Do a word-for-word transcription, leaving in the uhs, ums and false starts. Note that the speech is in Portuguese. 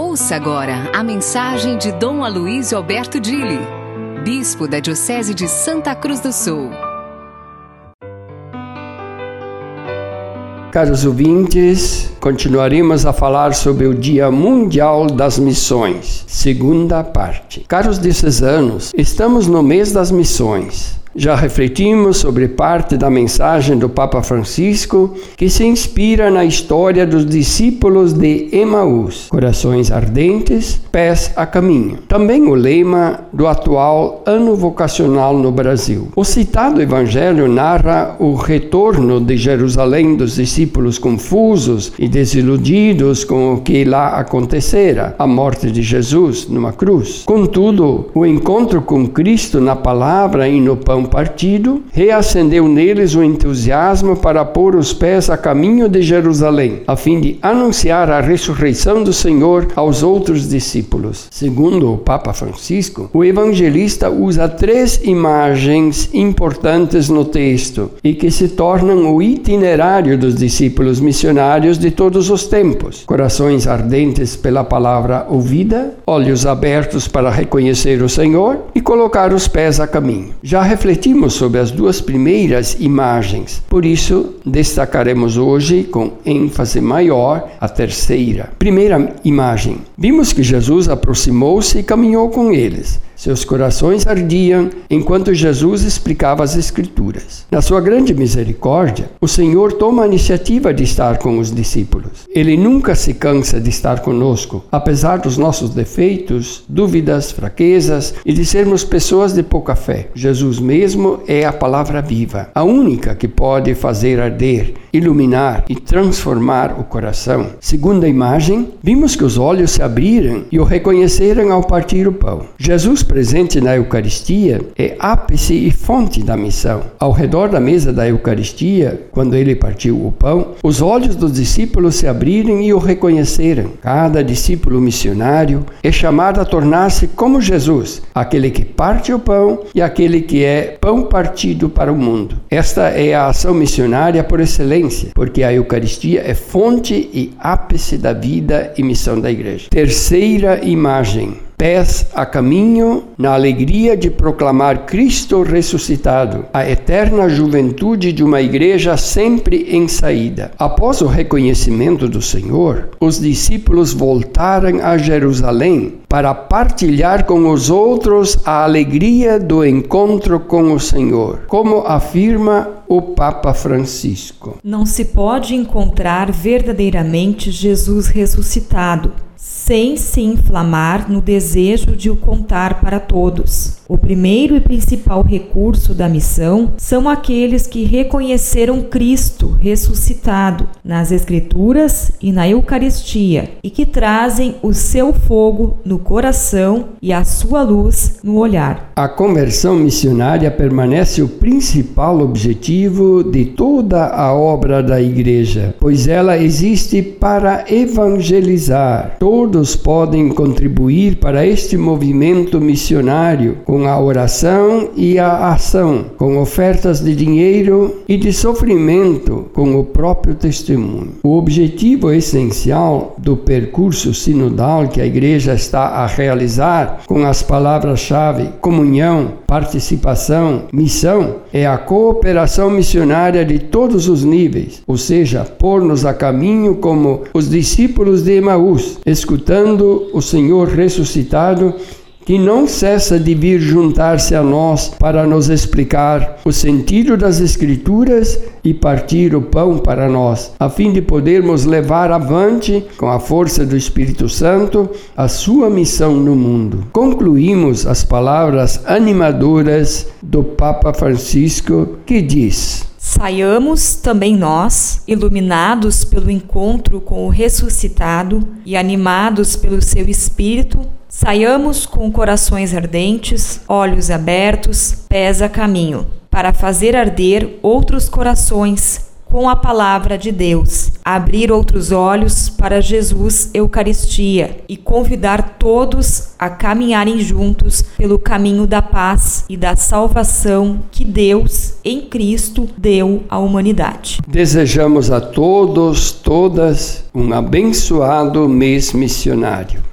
Ouça agora a mensagem de Dom Aloísio Alberto Dili, bispo da Diocese de Santa Cruz do Sul. Caros ouvintes, continuaremos a falar sobre o Dia Mundial das Missões, segunda parte. Caros diocesanos, estamos no mês das missões. Já refletimos sobre parte da mensagem do Papa Francisco que se inspira na história dos discípulos de Emaús, corações ardentes, pés a caminho. Também o lema do atual ano vocacional no Brasil. O citado evangelho narra o retorno de Jerusalém dos discípulos confusos e desiludidos com o que lá acontecera, a morte de Jesus numa cruz. Contudo, o encontro com Cristo na palavra e no pão partido reacendeu neles o entusiasmo para pôr os pés a caminho de Jerusalém, a fim de anunciar a ressurreição do Senhor aos outros discípulos. Segundo o Papa Francisco, o evangelista usa três imagens importantes no texto e que se tornam o itinerário dos discípulos missionários de todos os tempos: corações ardentes pela palavra ouvida, olhos abertos para reconhecer o Senhor e colocar os pés a caminho. Já refletimos sobre as duas primeiras imagens, por isso destacaremos hoje com ênfase maior a terceira. Primeira imagem: vimos que Jesus aproximou-se e caminhou com eles. Seus corações ardiam enquanto Jesus explicava as Escrituras. Na sua grande misericórdia, o Senhor toma a iniciativa de estar com os discípulos. Ele nunca se cansa de estar conosco, apesar dos nossos defeitos, dúvidas, fraquezas e de sermos pessoas de pouca fé. Jesus mesmo é a palavra viva, a única que pode fazer arder, iluminar e transformar o coração. Segunda imagem, vimos que os olhos se abriram e o reconheceram ao partir o pão. Jesus presente na Eucaristia é ápice e fonte da missão. Ao redor da mesa da Eucaristia, quando ele partiu o pão, os olhos dos discípulos se abriram e o reconheceram. Cada discípulo missionário é chamado a tornar-se como Jesus, aquele que parte o pão e aquele que é pão partido para o mundo. Esta é a ação missionária por excelência, porque a Eucaristia é fonte e ápice da vida e missão da Igreja. Terceira imagem: pés a caminho, na alegria de proclamar Cristo ressuscitado, a eterna juventude de uma igreja sempre em saída. Após o reconhecimento do Senhor, os discípulos voltaram a Jerusalém para partilhar com os outros a alegria do encontro com o Senhor, como afirma o Papa Francisco. Não se pode encontrar verdadeiramente Jesus ressuscitado sem se inflamar no desejo de o contar para todos. O primeiro e principal recurso da missão são aqueles que reconheceram Cristo ressuscitado nas Escrituras e na Eucaristia e que trazem o seu fogo no coração e a sua luz no olhar. A conversão missionária permanece o principal objetivo de toda a obra da Igreja, pois ela existe para evangelizar. Todos podem contribuir para este movimento missionário com a oração e a ação, com ofertas de dinheiro e de sofrimento, com o próprio testemunho. O objetivo essencial do percurso sinodal que a Igreja está a realizar, com as palavras-chave comunhão, participação, missão, é a cooperação missionária de todos os níveis, ou seja, pôr-nos a caminho como os discípulos de Emaús, escutando o Senhor ressuscitado, que não cessa de vir juntar-se a nós para nos explicar o sentido das Escrituras e partir o pão para nós, a fim de podermos levar avante, com a força do Espírito Santo, a sua missão no mundo. Concluímos as palavras animadoras do Papa Francisco, que diz: saiamos também nós, iluminados pelo encontro com o ressuscitado e animados pelo seu Espírito, saiamos com corações ardentes, olhos abertos, pés a caminho, para fazer arder outros corações com a palavra de Deus, abrir outros olhos para Jesus Eucaristia e convidar todos a caminharem juntos pelo caminho da paz e da salvação que Deus, em Cristo, deu à humanidade. Desejamos a todos, todas, um abençoado mês missionário.